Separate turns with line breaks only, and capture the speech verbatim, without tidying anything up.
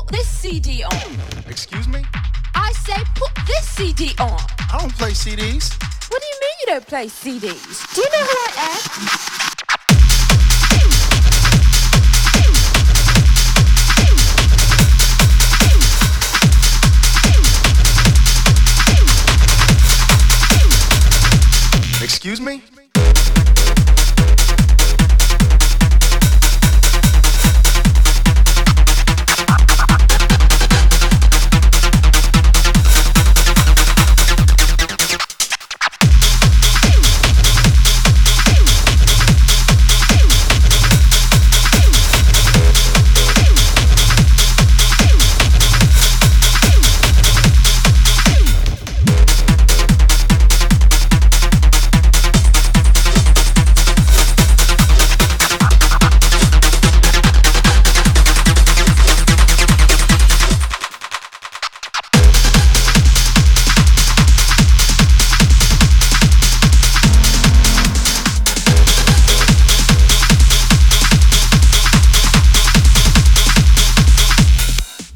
put this C D on.
Excuse me?
I say put this C D on.
I don't play C Ds.
What do you mean you don't play C Ds? Do you know who I am?
Excuse me?